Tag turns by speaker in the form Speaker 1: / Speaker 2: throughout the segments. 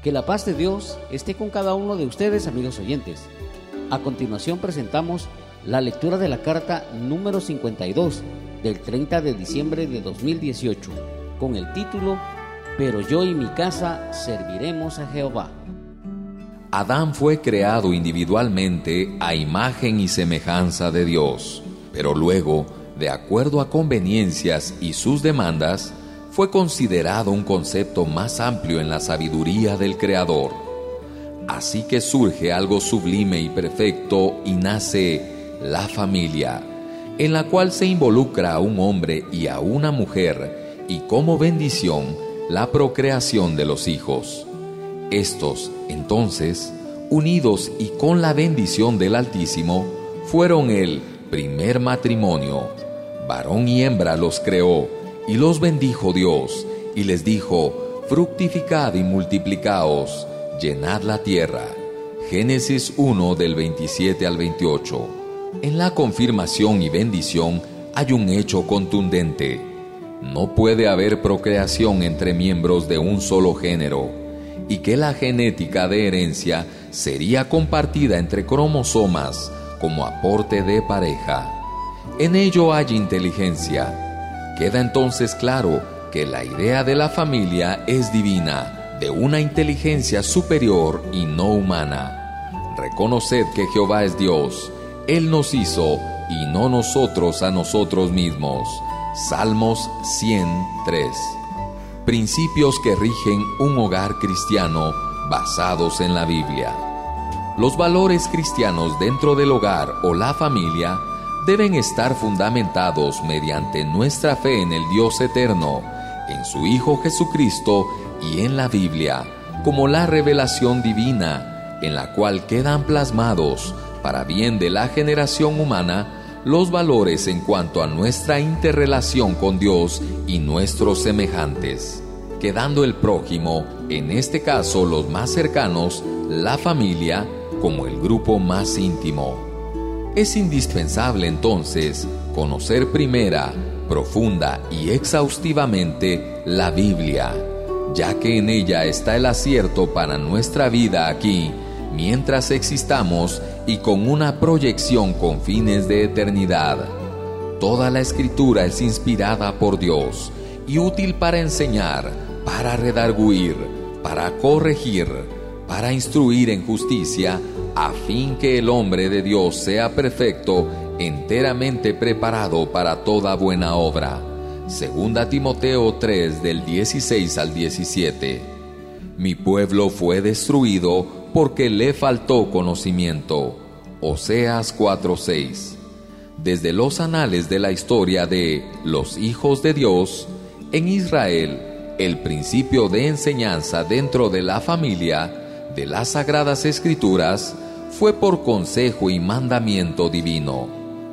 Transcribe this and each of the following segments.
Speaker 1: Que la paz de Dios esté con cada uno de ustedes, amigos oyentes. A continuación presentamos la lectura de la carta número 52 del 30 de diciembre de 2018 con el título Pero yo y mi casa serviremos a Jehová.
Speaker 2: Adán fue creado individualmente a imagen y semejanza de Dios, pero luego, de acuerdo a conveniencias y sus demandas, fue considerado un concepto más amplio en la sabiduría del Creador. Así que surge algo sublime y perfecto y nace la familia, en la cual se involucra a un hombre y a una mujer, y como bendición, la procreación de los hijos. Estos, entonces, unidos y con la bendición del Altísimo, fueron el primer matrimonio. Varón y hembra los creó, y los bendijo Dios, y les dijo: fructificad y multiplicaos, llenad la tierra. Génesis 1 del 27 al 28. En la confirmación y bendición hay un hecho contundente. No puede haber procreación entre miembros de un solo género, y que la genética de herencia sería compartida entre cromosomas como aporte de pareja. En ello hay inteligencia. Queda entonces claro que la idea de la familia es divina, de una inteligencia superior y no humana. Reconoced que Jehová es Dios. Él nos hizo y no nosotros a nosotros mismos. Salmos 103. Principios que rigen un hogar cristiano basados en la Biblia. Los valores cristianos dentro del hogar o la familia deben estar fundamentados mediante nuestra fe en el Dios eterno, en su Hijo Jesucristo y en la Biblia, como la revelación divina, en la cual quedan plasmados, para bien de la generación humana, los valores en cuanto a nuestra interrelación con Dios y nuestros semejantes, quedando el prójimo, en este caso los más cercanos, la familia, como el grupo más íntimo. Es indispensable entonces conocer primera, profunda y exhaustivamente la Biblia, ya que en ella está el acierto para nuestra vida aquí, mientras existamos y con una proyección con fines de eternidad. Toda la Escritura es inspirada por Dios y útil para enseñar, para redarguir, para corregir, para instruir en justicia, a fin que el hombre de Dios sea perfecto, enteramente preparado para toda buena obra. 2 Timoteo 3 del 16 al 17. Mi pueblo fue destruido porque le faltó conocimiento. Oseas 4:6. Desde los anales de la historia de los hijos de Dios, en Israel, el principio de enseñanza dentro de la familia de las Sagradas Escrituras fue por consejo y mandamiento divino.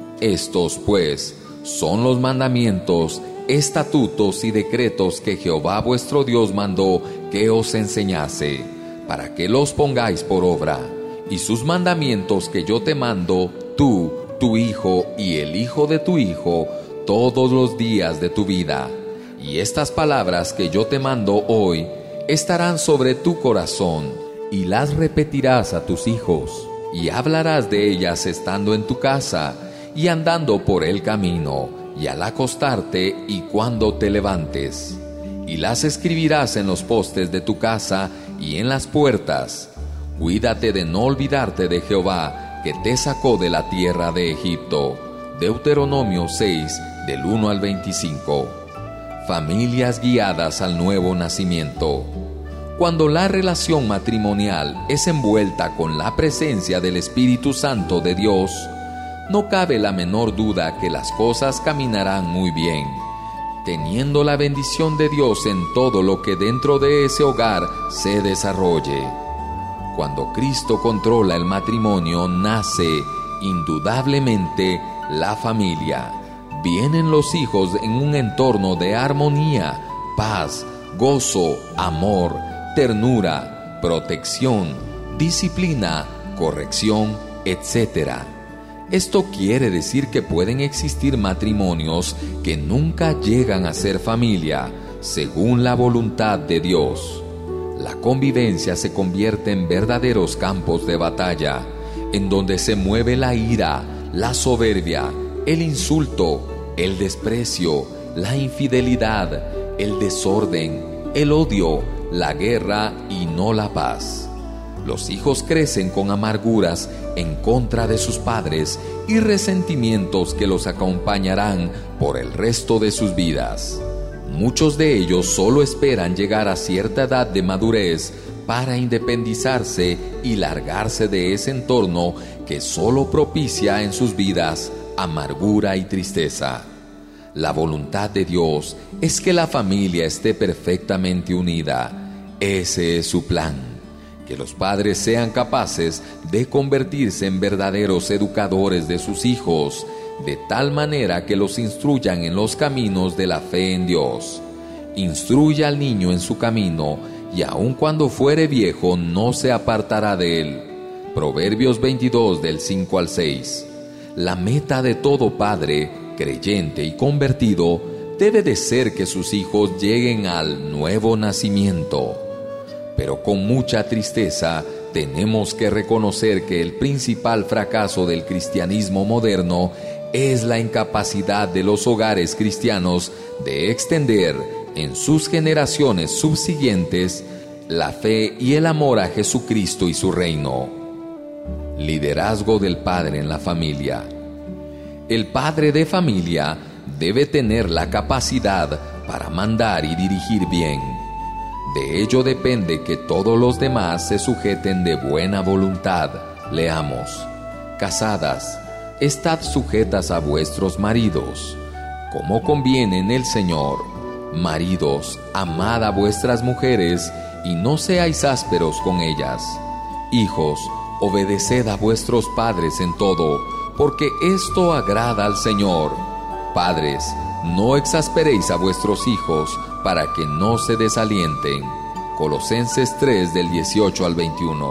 Speaker 2: Estos, pues, son los mandamientos, estatutos y decretos que Jehová vuestro Dios mandó que os enseñase, para que los pongáis por obra. Y sus mandamientos que yo te mando, tú, tu hijo y el hijo de tu hijo, todos los días de tu vida. Y estas palabras que yo te mando hoy estarán sobre tu corazón, y las repetirás a tus hijos, y hablarás de ellas estando en tu casa, y andando por el camino, y al acostarte, y cuando te levantes. Y las escribirás en los postes de tu casa, y en las puertas. Cuídate de no olvidarte de Jehová, que te sacó de la tierra de Egipto. Deuteronomio 6, del 1 al 25. Familias guiadas al nuevo nacimiento. Cuando la relación matrimonial es envuelta con la presencia del Espíritu Santo de Dios, no cabe la menor duda que las cosas caminarán muy bien, teniendo la bendición de Dios en todo lo que dentro de ese hogar se desarrolle. Cuando Cristo controla el matrimonio, nace indudablemente la familia. Vienen los hijos en un entorno de armonía, paz, gozo, amor, ternura, protección, disciplina, corrección, etc. Esto quiere decir que pueden existir matrimonios que nunca llegan a ser familia, según la voluntad de Dios. la convivencia se convierte en verdaderos campos de batalla, en donde se mueve la ira, la soberbia, el insulto, el desprecio, la infidelidad, el desorden, el odio, la guerra y no la paz. Los hijos crecen con amarguras en contra de sus padres y resentimientos que los acompañarán por el resto de sus vidas. Muchos de ellos solo esperan llegar a cierta edad de madurez para independizarse y largarse de ese entorno que solo propicia en sus vidas amargura y tristeza. La voluntad de Dios es que la familia esté perfectamente unida. Ese es su plan. Que los padres sean capaces de convertirse en verdaderos educadores de sus hijos, de tal manera que los instruyan en los caminos de la fe en Dios. Instruye al niño en su camino, y aun cuando fuere viejo no se apartará de él. Proverbios 22 del 5 al 6. La meta de todo padre, creyente y convertido, debe de ser que sus hijos lleguen al nuevo nacimiento. Pero con mucha tristeza tenemos que reconocer que el principal fracaso del cristianismo moderno es la incapacidad de los hogares cristianos de extender en sus generaciones subsiguientes la fe y el amor a Jesucristo y su reino. Liderazgo del padre en la familia. El padre de familia debe tener la capacidad para mandar y dirigir bien. De ello depende que todos los demás se sujeten de buena voluntad. Leamos: casadas, estad sujetas a vuestros maridos, como conviene en el Señor. Maridos, amad a vuestras mujeres y no seáis ásperos con ellas. Hijos, obedeced a vuestros padres en todo, porque esto agrada al Señor. Padres, no exasperéis a vuestros hijos para que no se desalienten. Colosenses 3 del 18 al 21.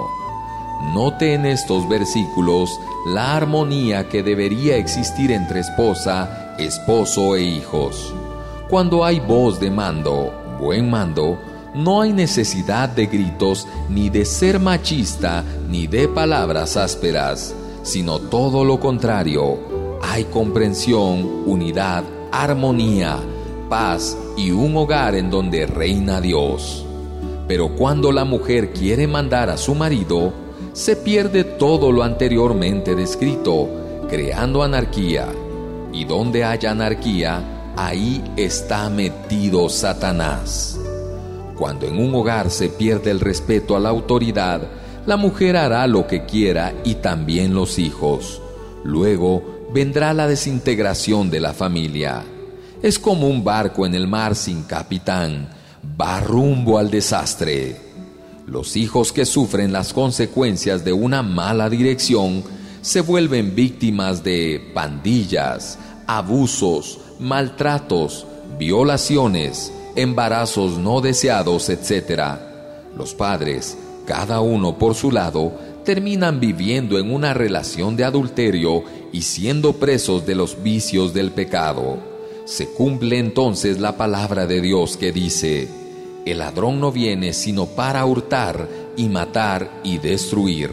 Speaker 2: Note en estos versículos la armonía que debería existir entre esposa, esposo e hijos. Cuando hay voz de mando, buen mando, no hay necesidad de gritos, ni de ser machista, ni de palabras ásperas, sino todo lo contrario. Hay comprensión, unidad, armonía, paz y un hogar en donde reina Dios. Pero cuando la mujer quiere mandar a su marido, se pierde todo lo anteriormente descrito, creando anarquía. Y donde haya anarquía, ahí está metido Satanás. Cuando en un hogar se pierde el respeto a la autoridad, la mujer hará lo que quiera y también los hijos. Luego vendrá la desintegración de la familia. Es como un barco en el mar sin capitán, va rumbo al desastre. Los hijos que sufren las consecuencias de una mala dirección se vuelven víctimas de pandillas, abusos, maltratos, violaciones, embarazos no deseados, etc. Los padres, cada uno por su lado, terminan viviendo en una relación de adulterio y siendo presos de los vicios del pecado. Se cumple entonces la palabra de Dios que dice: el ladrón no viene sino para hurtar y matar y destruir.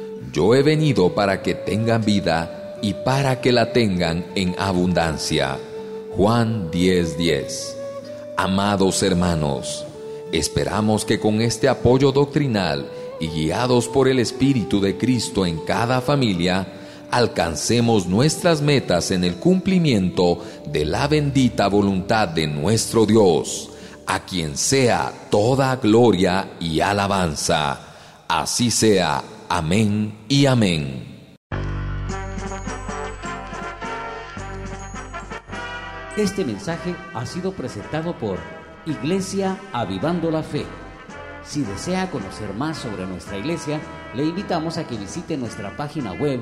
Speaker 2: Yo he venido para que tengan vida y para que la tengan en abundancia. Juan 10:10. Amados hermanos, esperamos que con este apoyo doctrinal y guiados por el Espíritu de Cristo en cada familia, alcancemos nuestras metas en el cumplimiento de la bendita voluntad de nuestro Dios, a quien sea toda gloria y alabanza. Así sea. Amén y amén.
Speaker 1: Este mensaje ha sido presentado por Iglesia Avivando la Fe. Si desea conocer más sobre nuestra iglesia, le invitamos a que visite nuestra página web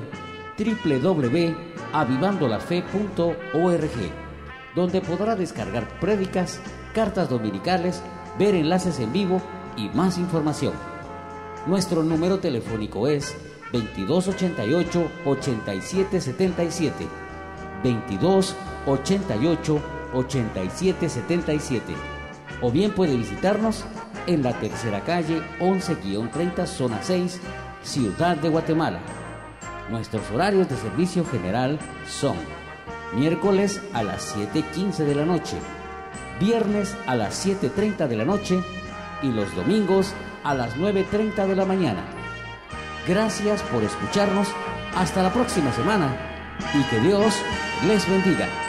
Speaker 1: www.avivandolafe.org, donde podrá descargar prédicas, cartas dominicales, ver enlaces en vivo y más información. Nuestro número telefónico es 2288-8777, 2288-8777, o bien puede visitarnos en la tercera calle 11-30, zona 6, Ciudad de Guatemala. Nuestros horarios de servicio general son miércoles a las 7:15 de la noche, viernes a las 7:30 de la noche y los domingos a las 9:30 de la mañana. Gracias por escucharnos. Hasta la próxima semana y que Dios les bendiga.